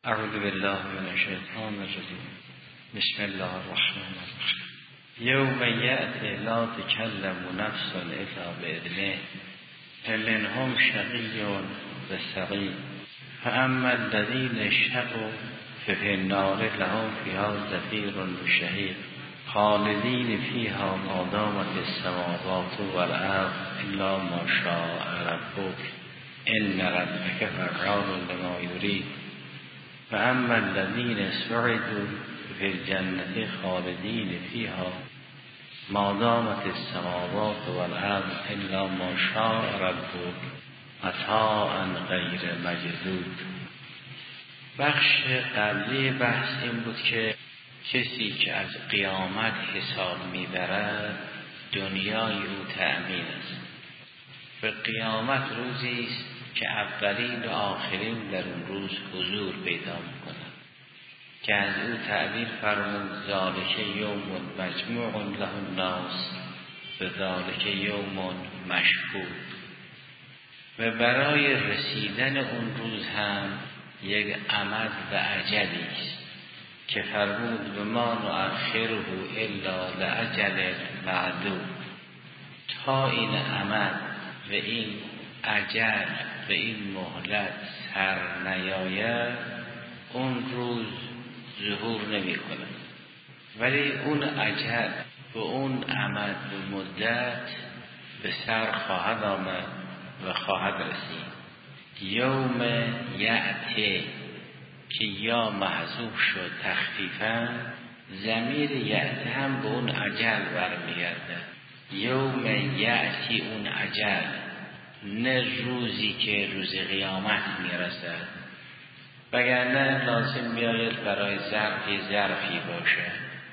اعوذ بالله من الشیطان الرجیم. بسم الله الرحمن الرحیم. یوم یأتی لا تکلم نفس الا باذنه فمنهم شقی و سعید فاما الذین شقوا ففی النار لهم فیها زفیر و شهیق خالدین فیها ما دامت السماوات والارض الا ما شاء ربک ان ربک فعال لما یرید فاما الذین سعدوا فی الجنة خالدین فیها ما دامت السماوات والارض الا ما شاء ربک عطاء غیر مجذوذ. بخش قبلی بحث این بود که کسی که از قیامت حساب میبرد دنیای او تأمین است. و قیامت روزی است که اولین و آخرین در اون روز حضور پیدا میکنند که از او تعبیر فرمود ذالک یوم مجموع له الناس و ذالک یوم مشهود. و برای رسیدن اون روز هم یک امد و اجلی است که فرمود به ما نؤخره الا لاجل معدود. تا این امد و این اجل و این مهلت سر نیاید اون روز ظهور نمی کند، ولی اون اجل و اون امد و مدت به سر خواهد آمد و خواهد رسید. یوم یأتی که یا محذوف شد تخفیفا، ضمیر یأتی هم به اون اجل برمیگرده. یوم یأتی اون اجل، نه روزی که روز قیامت میرسد، وگرنه لازم میآید برای ظرفی باشه.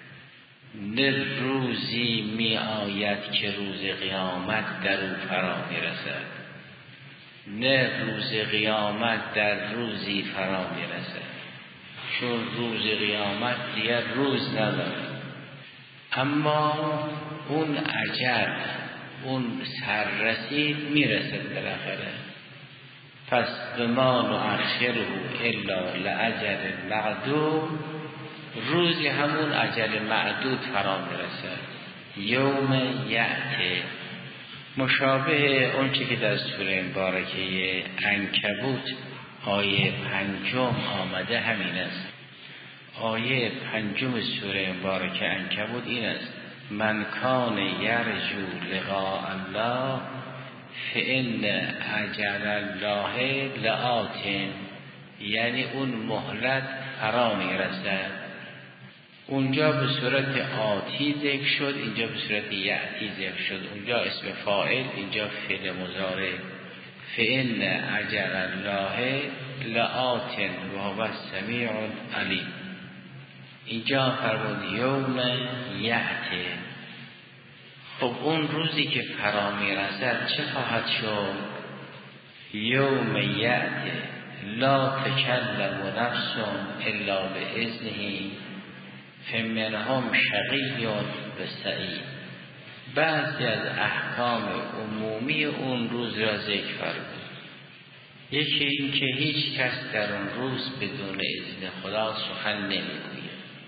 نه روزی میآید که روز قیامت در او فرا میرسد، نه روز قیامت در روزی فرا میرسد، چون روز قیامت دیگر روز نداره. اما اون اجل، اون سررسید میرسد بالاخره. پس به ما نؤخره الا لاجل معدود، روزی همون اجل معدود فرا میرسد. یوم یأتی مشابه اون چی که در سوره مبارکه عنکبوت آیه 5 آمده همین است. آیه 5 سوره مبارکه عنکبوت این است: من کان یرجو لقاء الله فان اجل الله لآت. یعنی اون مهلت فرا میرسد. اونجا به صورت آتی ذکر شد، اینجا به صورت یأتی ذکر شد. اونجا اسم فاعل، اینجا فعل مضارع. فإن اجل الله لآت و هو السمیع العلیم. اینجا فرمود یوم یأتی. خب اون روزی که فرا میرسد چه خواهد شد؟ یوم یأتی لا تکلم نفس الا باذنه فمنهم شقی و سعید. بعضی از احکام عمومی اون روز را ذکر فرمود. یکی این که هیچ کس در اون روز بدون اذن خدا سخن نمیگوید.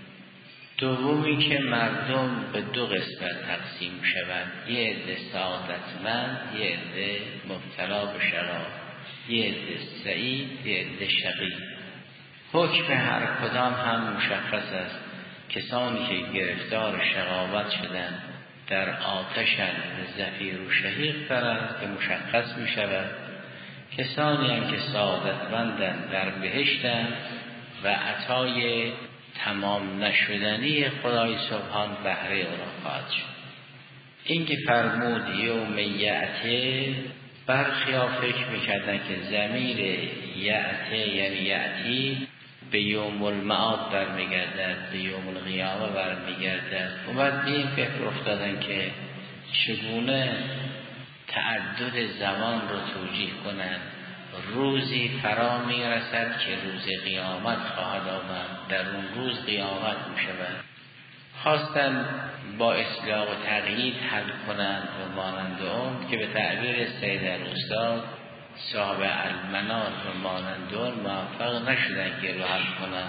دومی که مردم به دو قسمت تقسیم شوند، یه عده سعادتمند، یه عده مبتلا به شراب، یه عده سعید، یه عده شقی. حکم هر کدام هم مشخص است. کسانی که گرفتار شقاوت شدن در آتشن زفیر و شهیق دارند که مشخص می شود. کسانی هم که سعادتمندن در بهشتن و عطای تمام نشدنی خدای سبحان بهره اونا خواهد شد. این که فرمود یوم یأتی، برخیا فکر میکردن که ضمیر یأتی یعنی یأتی به یوم المعاد برمیگردد، به یوم القیامه برمیگردد. و بعد به این فکر افتادن که چگونه تعدد زمان رو توجیه کنند. روزی فرا میرسد که روز قیامت خواهد آمد، در اون روز قیامت میشود. خواستن با اصلاح و تغییر حل کنند و مانند اون که به تعبیر سید الاستاد صاحب المنار و مانندون موفق نشدن که رو حل کنن.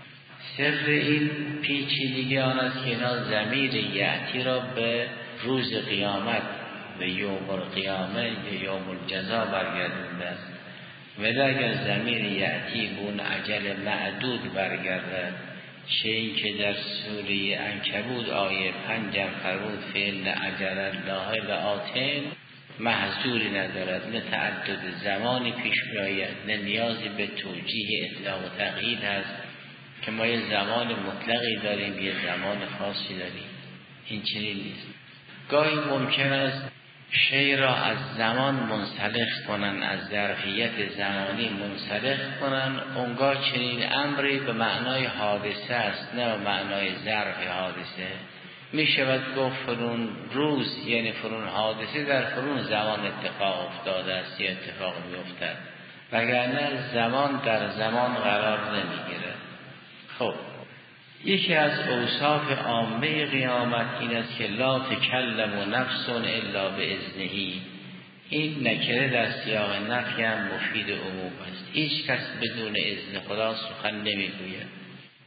سر این پیچیدگی آن است که اینا ضمیر یأتی را به روز قیامت و یوم القیامه یا یوم الجزا برگردوندن. ولی اگر ضمیر یأتی به اون اجل معدود برگردد، چه این که در سوره عنکبوت آیه 5 فرمود فإن اجل الله لآت، محظوری ندارد، نه تعدد زمانی پیش میآید، نه نیازی به توجیه اطلاق و تقیید هست که ما یه زمان مطلقی داریم یه زمان خاصی داریم. این چنین نیست. گاهی ممکن است شی را از زمان منسلخ کنن، از ظرفیت زمانی منسلخ کنن، اونگاه چنین امری به معنای حادثه است نه به معنای ظرف حادثه. می شود گفت فرون روز یعنی فرون حادثه در فرون زمان اتفاق افتاده است یا اتفاق می افتد، وگرنه زمان در زمان قرار نمی گیرد. خب یکی از اوصاف عامه قیامت این است که لا تکلم نفس الا باذنه. این نکره در سیاق نفی هم مفید عموم است. هیچ کس بدون اذن خدا سخن نمیگوید.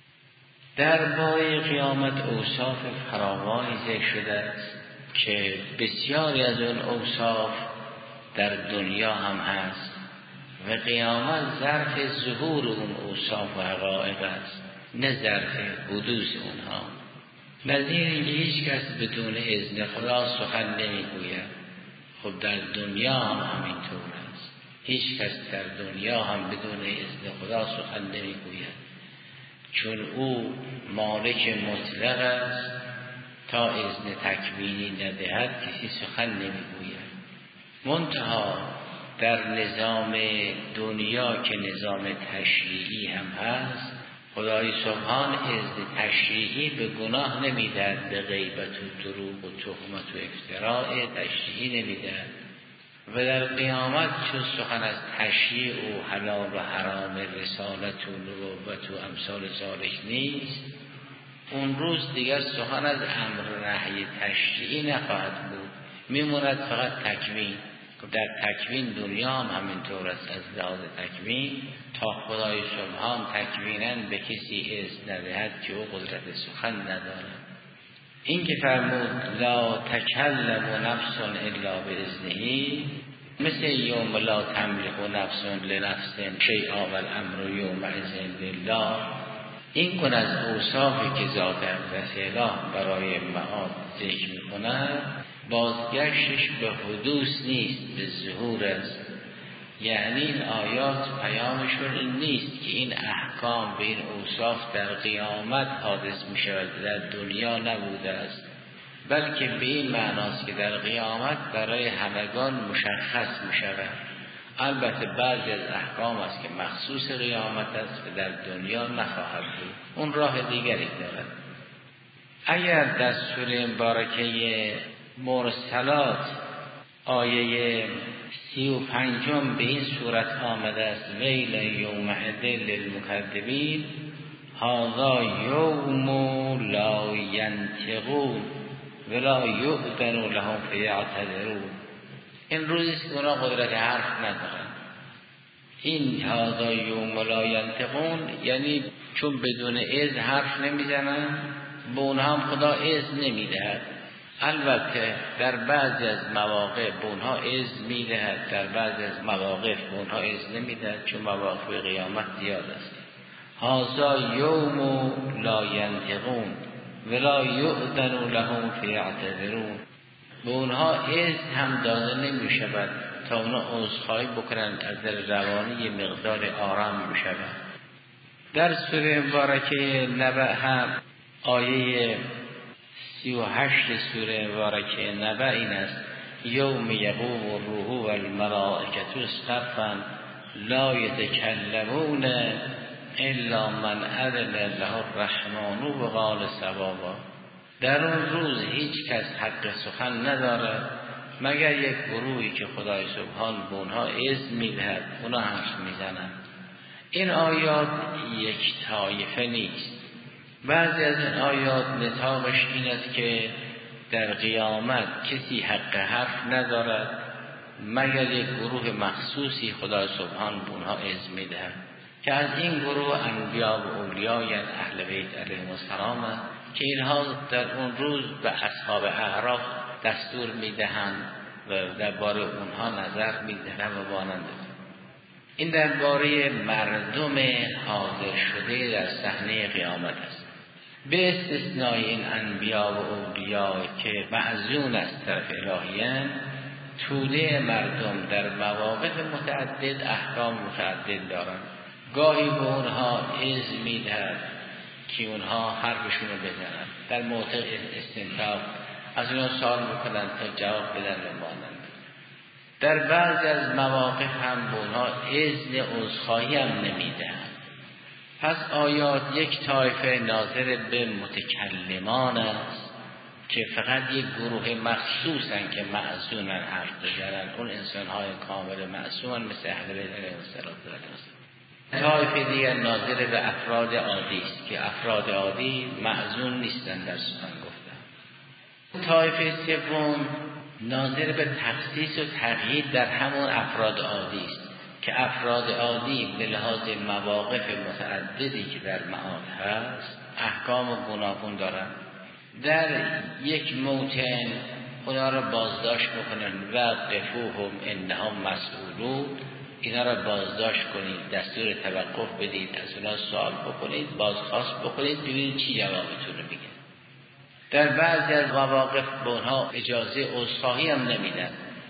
در باره قیامت اوصاف فراوانی ذکر شده است که بسیاری از اون اوصاف در دنیا هم هست و قیامت ظرف ظهور اون اوصاف و حقایق است، نه ظرف حدوث اونها. نظیر اینکه هیچ کس بدون اذن خدا سخن نمیگوید. خب در دنیا هم همینطور است. هیچ کس در دنیا هم بدون اذن خدا سخن نمیگوید، چون او مالک مطلق است. تا اذن تکوینی ندهد کسی سخن نمیگوید. منتها در نظام دنیا که نظام تشریعی هم هست، خدای سبحان اذن تشریعی به گناه نمیدهد، به غیبت و دروغ و تهمت و افتراء تشریعی نمیدهد. و در قیامت چون سخن از تشریع و حلال و حرام، رسالت و نبوت و امثال ذالک نیست، اون روز دیگر سخن از امر نهی تشریعی نخواهد بود، میموند فقط تکوین. در تکوین دنیا هم همینطور است. از لحاظ تکوین تا خدای سبحان تکویناً به کسی اذن ندهد که او قدرت سخن ندارد. این که فرمود لا تکلم نفس الا باذنه، مثل یوم لا تملک نفس لنفس شیئا والامر یومئذ لله. این کن از اوصافی که ذات اقدس اله برای معاد ذکر می‌کند، بازگشتش به حدوث نیست، به ظهور است. یعنی این آیات پیامشون این نیست که این احکام به این اوصاف در قیامت حادث می شود، در دنیا نبوده است، بلکه به این معناست که در قیامت برای همگان مشخص می شود. البته بعضی از احکام است که مخصوص قیامت است و در دنیا نخواهد بود، اون راه دیگری دارد. اگر در سوره مبارکه مرسلات آیه 35 به این صورت آمده است ویل یومئذ للمکذبین هذا یوم لا ینطقون ولا یؤذن لهم فیعتذرون. این روزی است که اونا قدرت حرف ندارن. این هذا یوم لا ینطقون یعنی چون بدون اذن حرف نمیزنن، به اونها هم خدا اذن نمیدهد. البته در بعضی از مواقع به اونها اذن میدهد، در بعضی از مواقع به اونها اذن نمیدهد، چون مواقع قیامت زیاد است. هذا یوم لا ینطقون ولا یؤذن لهم فیعتذرون. به اونها اذن هم داده نمی شود تا اونها عذرخواهی بکنند، از در روانی یه مقدار آرام می شود. در سوره مبارکه نبأ هم آیه 38 سوره مبارکه نبأ این است یوم یقوم الروح والملائکة صفا لا یتکلمون الا من اذن له الرحمن و قال صوابا. در اون روز هیچ کس حق سخن ندارد مگر یک گروهی که خدای سبحان به اونها اذن میدهد، اونها حرف میزنند. این آیات یک طایفه نیست. بعضی از این آیات نطاقش این است که در قیامت کسی حق حرف ندارد مگر یک گروه مخصوصی خدا سبحان به اونها اذن میدهد که از این گروه انبیا و اولیاء یعنی اهل بیت علیهم السلام که اینها در اون روز به اصحاب اعراف دستور میدهند و درباره اونها نظر میدهند و مانند. این درباره مردم حاضر شده در صحنه قیامت است، به استثنای این انبیا و اولیاء که معزون از طرف الهیان. توده مردم در مواقف متعدد احکام متعدد دارند. گاهی به اونها اذن میدهد که اونها حرفشون رو بزنند، در موقع استنتاق از اونها سوال میکنند تا جواب بدن و مانند. در بعضی از مواقف هم به اونها اذن عذرخواهی هم نمیدهند. پس آیات یک طایفه ناظر به متکلمان است که فقط یک گروه مخصوصن که معصومن حرف بزنن، اون انسان‌های کامل معصومن مثل اهل بیت علیهم السلام. طایفه دیگر ناظر به افراد عادی است که افراد عادی معصوم نیستن در سخن گفتن. طایفه سوم ناظر به تخصیص و تقیید در همون افراد عادی است که افراد عادی به لحاظ مواقف متعددی که در معاد هست احکام و گوناگون دارن. در یک موطن اونا را بازداشت بکنن و قفوهم انهم مسئولون، اینا را بازداشت کنید، دستور توقف بدید، از اونا سوال بکنید، بازخواست بکنید، ببینید چی جوابتون رو میگن. در بعضی از مواقف به اونها اجازه عذرخواهی هم نمیدن.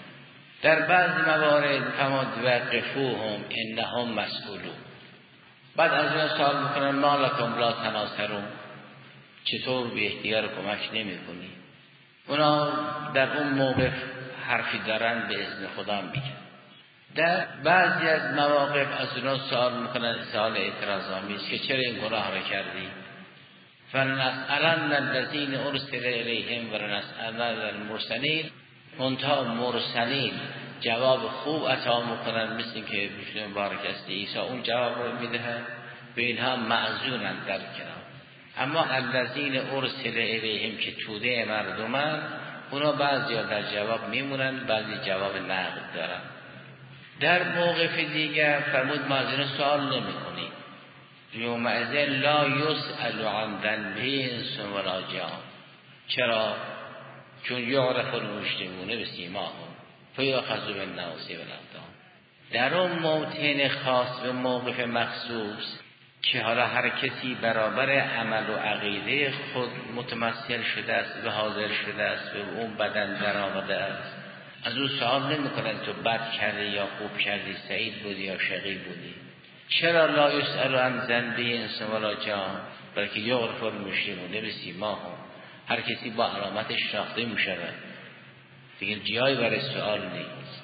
در بعضی موارد فرمود وقفوهم انهم مسئولون، بعد از اونها سوال میکنن ما لکم لا تناصرون، چطور به احتیار کمک نمی کنی؟ اونا در اون موقف حرفی دارن به اذن خدا میگن. در بعضی از مواقف از اونا سوال میکنن، سوال اعتراض‌آمیز که چرا این گناه را کردی؟ فلنسألن الذین ارسل الیهم ولنسألن المرسلین. منتها مرسلین جواب خوب عطا میکنن، مثل که بشن مبارک است عیسی اون جواب رو میده به اینها معذورن در کنار. اما الذین ارسل الیهم که توده مردمن، اونا بعضی در جواب میمونن، بعضی جواب نقد دارن. در موقف دیگر فرمود ما از این سوال نمی کنیم. یومئذ لا یسأل عن ذنبه انس ولا جان. چرا؟ چون یعرف المجرمون بسیماهم فیؤخذ بالنواصی والاقدام. در اون موطن خاص و موقف مخصوص که حالا هر کسی برابر عمل و عقیده خود متمثل شده است و حاضر شده است و اون بدن در آمده است، از اون سوال نمی کنن تو بد کردی یا خوب کردی، سعید بودی یا شقی بودی. چرا لا یسأل عن ذنبه انس ولا جان؟ بلکه یعرف المجرمون بسیماهم، هر کسی با علامتش شناخته می شود، دیگه جایی برای سوال نیست.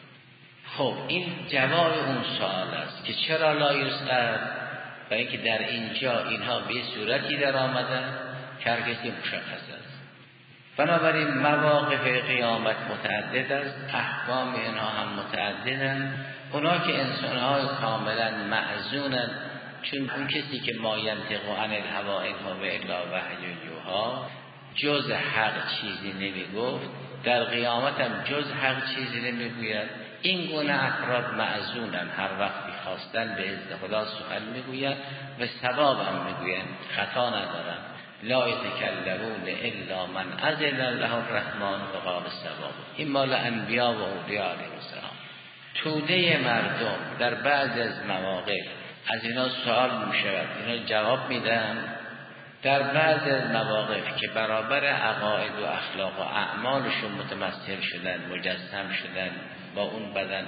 خب این جواب اون سوال است که چرا لا یسأل، برای اینکه در اینجا اینها به صورتی در آمدن که هر کسی مشخص است. بنابراین مواقف قیامت متعدد است، احکام اینها هم متعددند. اونا که انسان‌های کاملا معزونند، چون اون کسی که ما ینطق عن الهوی ان هو الا وحی یوحی، جز حق چیزی نمیگفت، در قیامت هم جز حق چیزی نمیگوید. این گونه افراد معزونن، هر وقتی خواستن به اذن خدا سخن میگوید و ثواب هم میگوید، خطا ندارن. لا یتکلمون الا من اذن له الرحمن و قال الصواب. این مال انبیا و اولیاء علیهم السلام. توده مردم در بعض از مواقف از اینا سوال میشود، اینا جواب میدن. در بعض از مواقف که برابر عقاید و اخلاق و اعمالشون متمثل شدن، مجسم شدن، با اون بدن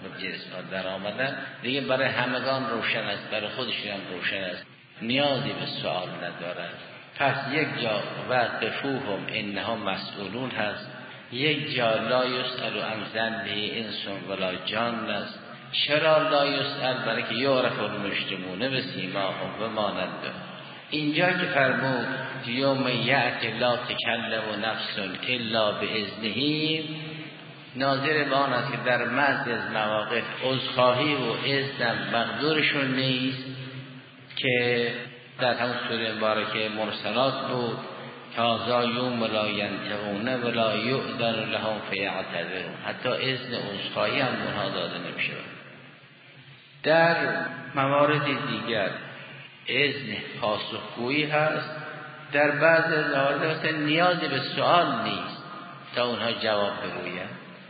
جسم در آمدن، دیگه برای همگان روشن است، برای خودشون هم روشن است، نیازی به سوال ندارد. پس یک جا وقفوهم انهم مسئولون هست، یک جا لا یسأل عن ذنبه انس ولا جان است. چرا لا یسأل؟ برای که یعرف المجرمون بسیماهم و مانند. اینجا که فرمود یوم یأتی لا تکلم نفس الا باذنه، ناظر به آن است که در بعضی از مواقف عذرخواهی و اذن مقدورشون نیست، که در همون سوره مبارکه مرسلات بود هذا یوم لا ینطقون ولا یؤذن لهم فیعتذرون، حتی اذن عذرخواهی هم اونها داده نمیشه. در موارد دیگر اذن پاسخگویی هست، در بعض موارد مثلا نیازی به سوال نیست تا اونها جواب بگویند.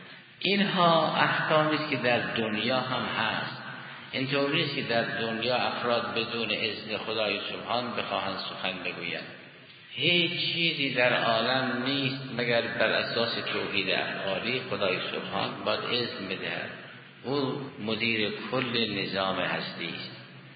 اینها احکامی است که در دنیا هم هست. اینطوری است که در دنیا افراد بدون اذن خدای سبحان بخواهند سخن بگویند. هیچ چیزی در عالم نیست مگر بر اساس توحید افعالی خدای سبحان باید اذن بدهد. او مدیر کل نظام هستی است.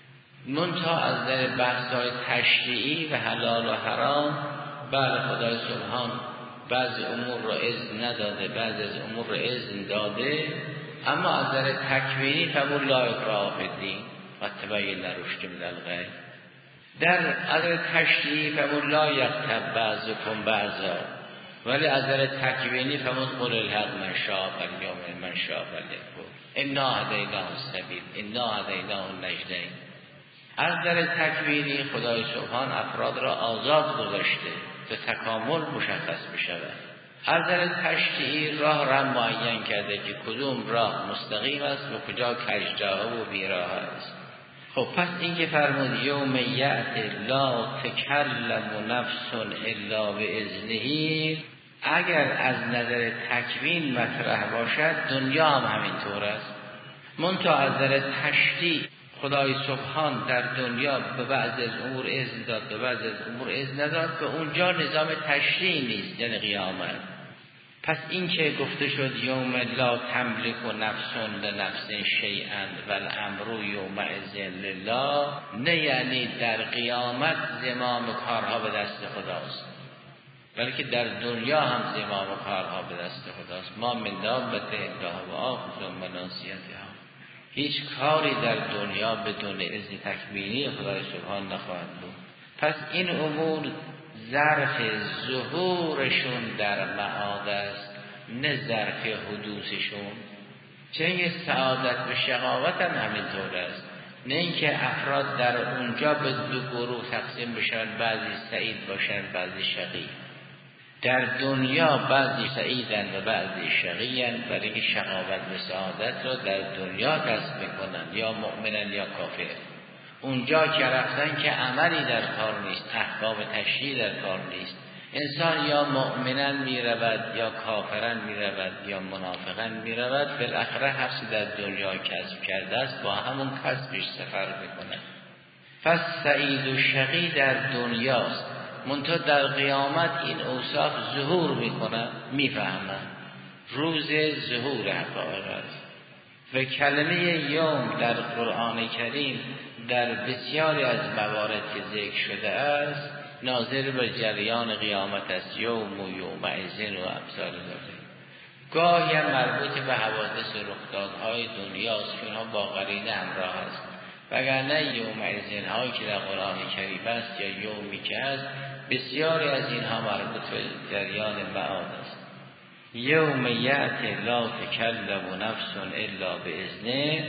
منتها از در بحث‌های تشریعی و حلال و حرام بله خدای سبحان بعضی امور را اذن نداده، بعضی از امور را اذن داده، اما از در تکوینی فقط لا اکراه فی الدین و تبین رشد من الغی. در از در تشریعی فقط لا یغتب بعضکم بعضا، ولی از در تکوینی فقط قل الحق من شاء فلیؤمن من شاء فلیکفر انا هدیناه السبیل انا هدیناه النجدین. از در تکوینی خدای سبحان افراد را آزاد گذاشته تا تکامل مشخص بشود. از در تشریعی راه را معین کرده که کدوم راه مستقیم است و کجا کجراه و بیراه است. خب پس این که فرمود یوم یأتی لا تکلم نفس الا باذنه، اگر از نظر تکوین مطرح باشد دنیا هم همینطور است. منتها از نظر تشریع خدای سبحان در دنیا به بعض از امور اذن داد، به بعض از امور اذن نداد، به اونجا نظام تشریعی نیست، یعنی قیامت. پس این که گفته شد یوم لا تملک نفس لنفس شیئا والامر یومئذ لله، نه یعنی در قیامت زمام کارها به دست خداست، بلکه در دنیا هم زمام کارها به دست خداست. ما من دابة الا هو آخذ بناصیتها. هیچ کاری در دنیا بدون اذن تکوینی خدای سبحان نخواهد بود. پس این امور ظرف ظهورشون در معاد است، نه ظرف حدوثشون. چه سعادت و شقاوت هم همینطور است، نه اینکه افراد در اونجا به دو گروه تقسیم بشن، بعضی سعید باشن بعضی شقی. در دنیا بعضی سعیدن و بعضی شقیان، برای که شقاوت و سعادت را در دنیا کسب میکنن، یا مؤمنن یا کافر. اونجا که رفتن که عملی در کار نیست، احکام تشریع در کار نیست، انسان یا مؤمنن میرود یا کافرن میرود یا منافقن میرود، بالاخره هرچی در دنیا کسب کرده است با همون کسبش سفر میکنه. پس سعید و شقی در دنیاست، منتها در قیامت این اوصاف ظهور میکنه، میفهمن. روز ظهور حقایق است. و کلمه یوم در قرآن کریم در بسیاری از موارد که ذکر شده است ناظر به جریان قیامت است. یوم و یومئذ و امثال ذلک. گاهی هم مربوط به حوادث و رخدادهای دنیاست که اونها با قرینه همراه است، وگرنه یومئذ هایی که در قرآن کریم است یا یومی که است بسیاری از اینها مربوط به جریان معاد است. یوم یأتی لا تکلم نفس الا باذنه،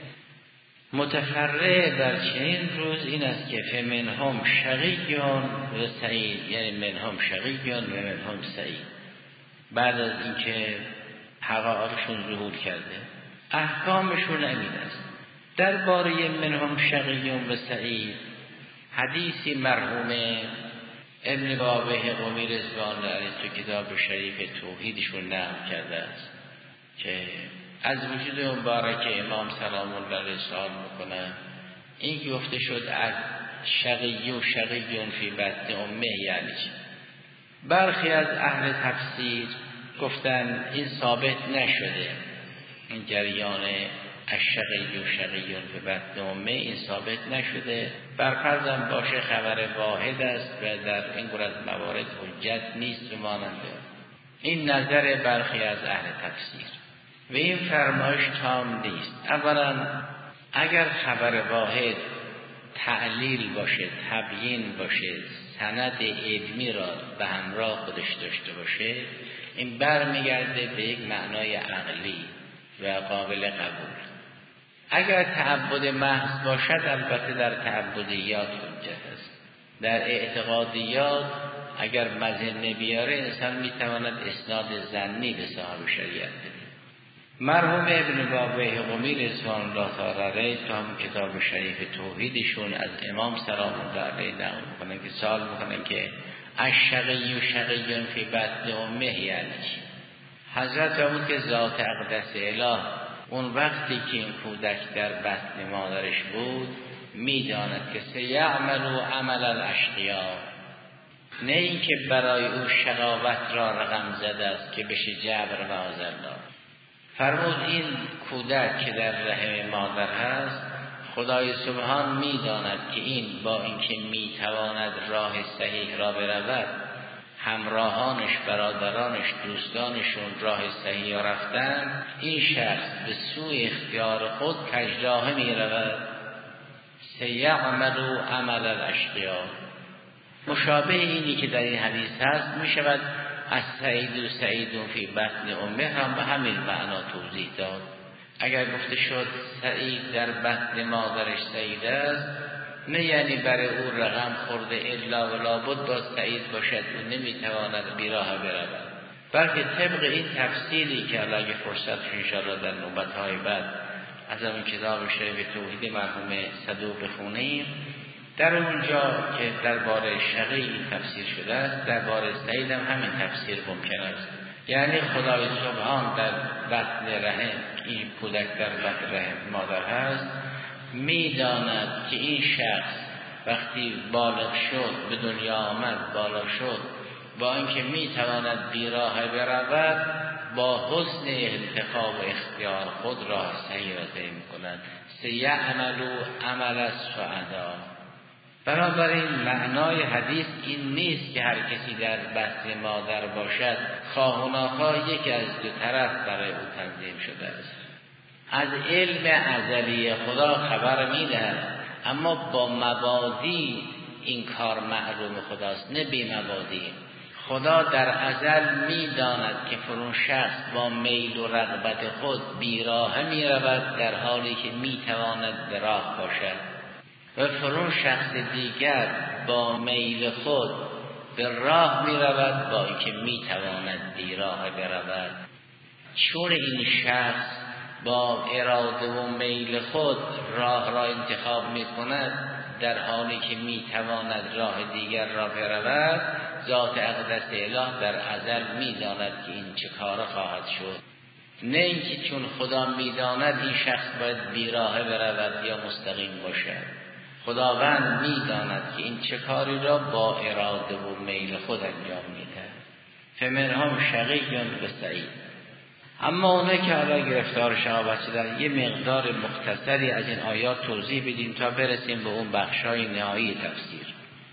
متفرع در چنین روز این است که فمنهم شقی و سعید، یعنی منهم شقی و منهم سعید. بعد از اینکه حقایقشون ظهور کرده احکامشون امین است. درباره منهم شقی و سعید حدیثی مرحوم ابن بابه قمی رضوان الله علیه تو کتاب شریف توحیدشون نقل کرده است که از وجود مبارک امام سلام الله علیه سوال میکنه. این گفته شد از شقی و شقیون فی بطن امه یعنی چی؟ برخی از اهل تفسیر گفتن این ثابت نشده، این جریان الشقی و شقیون فی بطن امه این ثابت نشده، برفرضم باشه خبر واحد است و در این گونه از موارد حجت نیست و ماننده. این نظر برخی از اهل تفسیر و این فرمایش تام نیست. اولا اگر خبر واحد تعلیل باشه، تبیین باشه، سند علمی را به همراه خودش داشته باشه، این برمیگرده به یک معنای عقلی و قابل قبول. اگر تعبد محض باشد البته در تعبدیات حجت است، در اعتقادیات اگر مظنه بیاره انسان میتواند اسناد ظنی به صاحب شریعت بده. مرحوم ابن بابه قمی رضوان الله تعالی علیه تو هم کتاب شریف توحیدشون از امام سلام الله علیه نقل میکنن که سوال میکنن که الشقی شقی فی بطن امه یعنی حضرت فرمود که ذات اقدس اله اون وقتی که این کودک در بطن مادرش بود میداند که سیعمل عمل الاشقیاء، نه اینکه برای او شقاوت را رقم زده است که بشه جبر و معاذالله. فرمود این کودک که در رحم مادر هست خدای سبحان میداند که این با اینکه میتواند راه صحیح را برود، همراهانش، برادرانش، دوستانشون راه صحیح را رفتن، این شخص به سوی اختیار خود کجراه میرود. سیعمل عمل الاشقیاء، مشابه اینی که در این حدیث هست میشود از سعید و سعید فی بطن امه هم به همین معنا توضیح داد. اگر گفته شد سعید در بطن مادرش سعید است، نه یعنی برای او رقم خورده الا و لابد باز سعید باشد و نمیتواند بیراه برود، بلکه طبق این تفصیلی که الله اگه فرصت انشاءالله در نوبت‌های بعد از اون کتاب شریف توحید مرحوم صدوق بخونیم، در اونجا که درباره شقی تفسیر شده است درباره سعید هم همین تفسیر ممکن است. یعنی خدای سبحان در بطن رحم، این کودک در بطن رحم مادر هست، میداند که این شخص وقتی بالغ شد، به دنیا آمد، بالغ شد، با اینکه میتواند بیراه برود، با حسن انتخاب و اختیار خود راه صحیح را طی می‌کند. سیعمل عمل السعداء. بنابراین معنای حدیث این نیست که هر کسی در بطن مادر باشد خواه و ناخواه یکی از دو طرف برای او تنظیم شده است. از علم ازلی خدا خبر میدهد، اما با مبادی این کار معلوم خداست، نه بی مبادی. خدا در ازل میداند که فرون شخص با میل و رغبت خود بیراه میرود در حالی که میتواند به راه باشد، و فرون شخص دیگر با میل خود به راه میرود با اینکه میتواند بیراه برود. چون این شخص با اراده و میل خود راه را انتخاب میکند در حالی که میتواند راه دیگر را برود، ذات اقدس اله در ازل میداند که این چه کار خواهد شد، نه اینکه چون خدا میداند این شخص باید بیراه برود یا مستقیم باشد. خداوند میداند که این چه کاری را با اراده و میل خود انجام میده. فمنهم شقی و سعید. اما اونه که حالا گرفتار شقاوت شدن، یه مقدار مختصری از این آیات توضیح بدیم تا برسیم به اون بخشای نهایی تفسیر.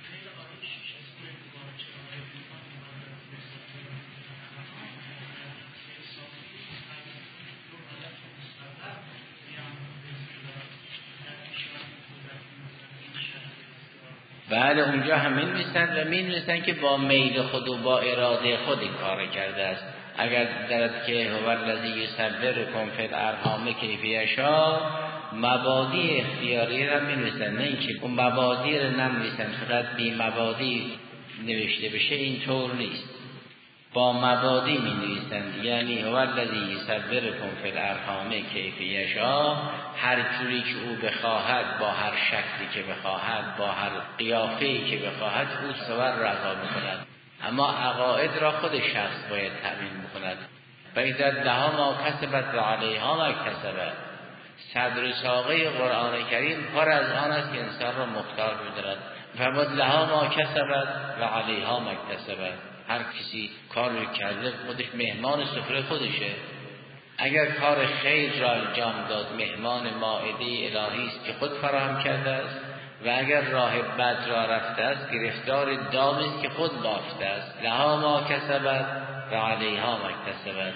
بله اونجا هم می‌نویسن که با میل خود و با اراده خود این کار کرده است. اگر درد که هو الذی یصورکم فی الارحام کیف یشاء، مبادی اختیاری را می‌نویسن، نه اینکه اون مبادی را ننویسن فقط بی مبادی نوشته بشه، این طور نیست. با مبادی می‌نویسن، یعنی هو الذی یصورکم فی الارحام کیف یشاء، هر جوری که او بخواهد، با هر شکلی که بخواهد، با هر قیافه‌ای که بخواهد او صور را عطا می‌کند. اما عقاید را خود شخص باید تأمین می‌کند. و اذا لها ما کسبت و علیها ما اکتسبت. صدر ساقه قرآن کریم پر از آن است که انسان را مختار می‌دارد. فرمود لها ما کسبت و علیها ما اکتسبت. هر کسی کاری کرده خودش مهمان سفره خودشه. اگر کار خیر را انجام داد، مهمان مائده الهی است که خود فراهم کرده است، و اگر راه بد را رفته است گرفتار دامی است که خود بافته است. لها ما کسبت و علیها ما اکتسبت.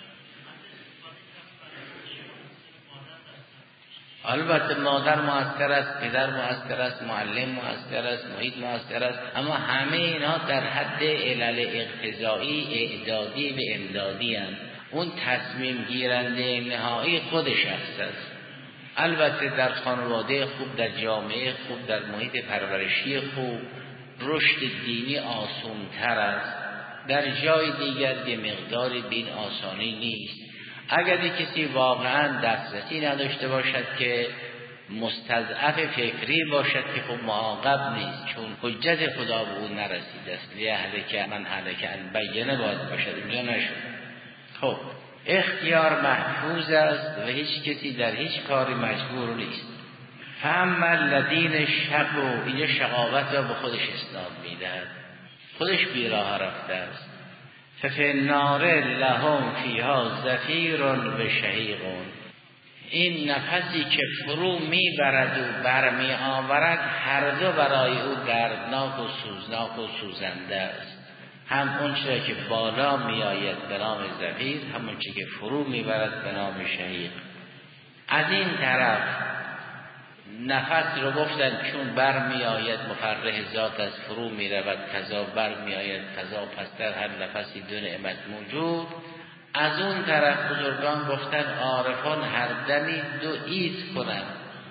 البته مادر مؤثر است، پدر مؤثر است، معلم مؤثر است، محیط مؤثر است، اما همه اینها در حد علل اقتضایی اعدادی و امدادی هستند. اون تصمیم گیرنده نهایی خود شخص است. البته در خانواده خوب، در جامعه خوب، در محیط پرورشی خوب، رشد دینی آسان‌تر است، در جای دیگر یه مقدار بین آسانی نیست. اگر کسی واقعا دسترسی نداشته باشد که مستضعف فکری باشد که خب معاقب نیست، چون حجت خدا به او نرسیده است. لیهلک من هلک عن بینه باید باشد، اینجا نشد. خب اختیار محفوظ است و هیچ کسی در هیچ کاری مجبور نیست. فاما الذین شقوا، اینجا شقاوت را به خودش اسناد میدهد، خودش بیراه رفته است. ففی النار لهم فیها زفیر و شهیق، این نفسی که فرو میبرد و برمی آورد هر دو برای او دردناک و سوزناک و سوزنده است. هم اون چیزی که بالا میآید به نام زفیر، همون چیزی که فرو میبرد به نام شهیق. از این طرف نفس رو گفتن چون برمی آید مفرح ذات از فرو می رود، کذا برمی آید کذا، پس در هر نفسی دو نعمت موجود. از اون طرف بزرگان گفتن عارفان هر دمی دو عید کنند.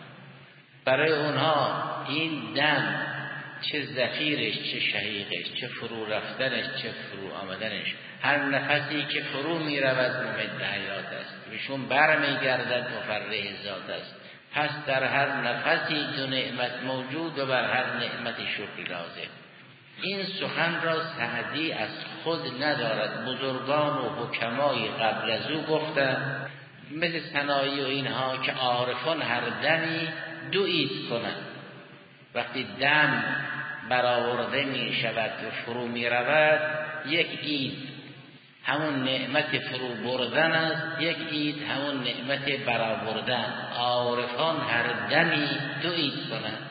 برای اونها این دم چه زفیرش، چه شهیقش، چه فرو رفتنش، چه فرو آمدنش، هر نفسی که فرو می رود ممد حیات است، بهشون برمی گردد مفرح ذات است. پس در هر نفسی دو نعمت موجود و بر هر نعمت شکر لازم. این سخن را سعدی از خود ندارد، بزرگان و حکمای قبل از او گفتند، مثل سنایی و اینها که عارفان هر دمی دو عید کنند. وقتی دم برآورده می شود و فرو می رود، یک عید همون نعمت فرو بردن است، یک عید همون نعمت برآوردن. عارفان هر دمی دو عید کنند،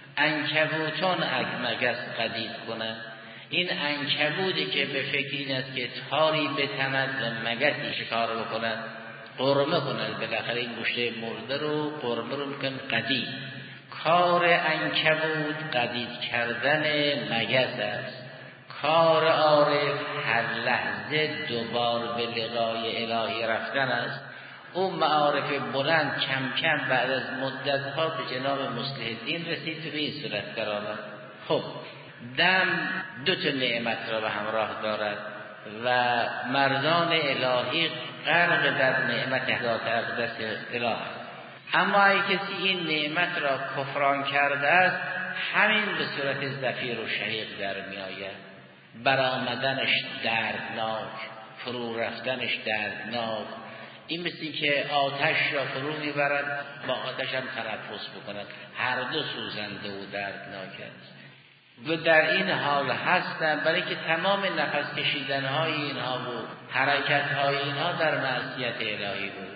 عنکبوتان مگس قدید کنند. این عنکبوتی که به فکر این است که تاری بتند و مگسی شکار بکند، قرمه کند، بالاخره این گوشت مرده رو قرمه رو میکن قدید. کار عنکبوت قدید کردن مگس است. کار عارف هر لحظه دوبار به لقای الهی رفتن است. اون معارف بلند کم کم بعد از مدت‌ها به جناب مصلح الدین رسید تو به این صورت در آمد. خب دم دو تا نعمت را به همراه دارد و مردان الهی غرق در نعمت ذات اقدس اله. اما اگه کسی این نعمت را کفران کرده است، همین به صورت زفیر و شهیق در می آید. برآمدنش دردناک، فرو رفتنش دردناک. این مثل که آتش را فرو میبرد، با آتش هم تنفس بکند، هر دو سوزنده و دردناک است. و در این حال هستند، برای که تمام نفس کشیدنهای اینها و حرکتهای اینها در معصیت الهی بود.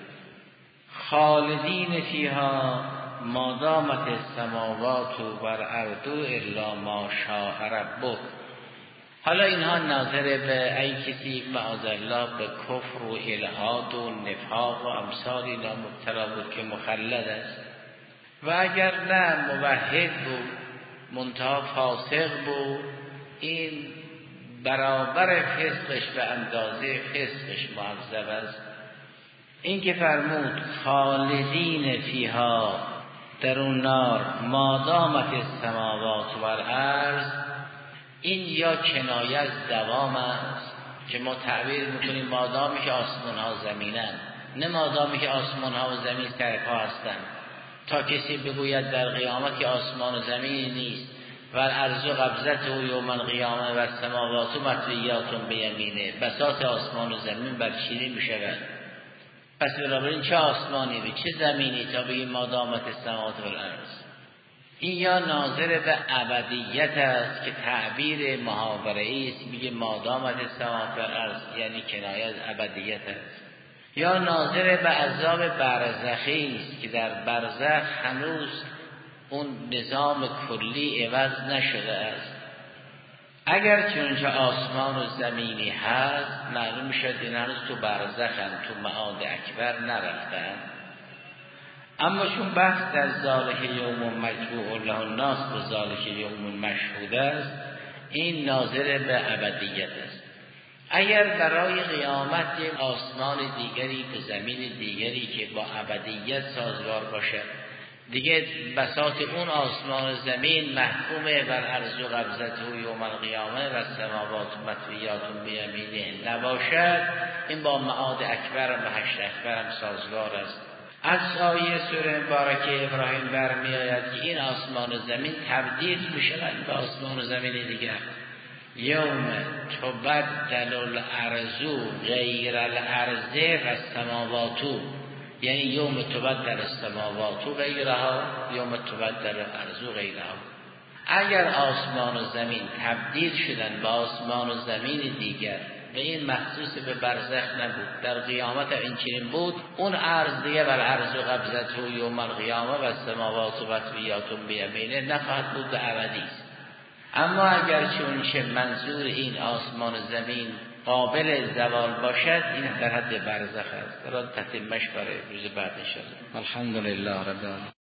خالدین فیها ما دامت السماوات و الارض الا ما شاء ربک. حالا اینها ناظر به ای کسی معاذالله به کفر و الحاد و نفاق و امثال اینا مبتلا بود که مخلد است، و اگر نه موحد بود منتها فاسق بود، این برابر فسقش و اندازه فسقش معذب است. این که فرمود خالدین فیها در اون نار ما دامت السماوات و الارض، این یا کنایه از دوام است که ما تعبیر میکنیم مادامی که آسمان ها زمینن، نه مادامی که آسمان ها و زمین سرپا هستند. تا کسی بگوید در قیامت که آسمان و زمین نیست و الارض قبضت و یوم القیامه و السماوات مطویات بیمینه، بساط آسمان و زمین برچیده میشود. پس بنابراین چه آسمانی و چه زمینی تا بگیم مادامت السماوات و الارض؟ این یا ناظر به ابدیت است که تعبیر محاوره‌ای است، میگه مادامت السماوات و الارض یعنی کنایه از ابدیت است، یا ناظر به عذاب برزخی است که در برزخ هنوز اون نظام کلی عوض نشده است. اگر چونچه آسمان و زمینی هست، معلوم شد این هنوز تو برزخن، تو معاد اکبر نرفتن. اما چون بحث در ذالک یوم مجموع له الناس و ذالک یوم مشهود است، این ناظر به ابدیت است. اگر برای قیامت آسمان دیگری به زمین دیگری که با ابدیت سازگار باشد دیگه بساط اون آسمان و زمین محکومه بر عرض و قبضته یوم القیامه و السماوات مطویات بیمینه نباشد، این با معاد اکبر و حشر اکبر هم سازگار است. از آیه سوره مبارکه ابراهیم برمی آید که این آسمان و زمین تبدیل میشوند به آسمان و زمین دیگر. یوم تبدل الارض غیر الارض و السماوات، یعنی یوم تبدل السماوات غیرها یوم تبدل الارض غیرها. اگر آسمان و زمین تبدیل شدن به آسمان و زمین دیگر و این مخصوص به برزخ نبود، در قیامت این چنین بود، اون عرض دیگه بر عرض و قبضت و یوم القیامه و السماوات و مطویات بیمینه نخواهد بود، به ابدی است. اما اگر چون منظور این آسمان و زمین قابل زوال باشد، این در حد برزخ است. را تتمش برای روز بعد ان شاء الله. الحمدلله رب العالمین.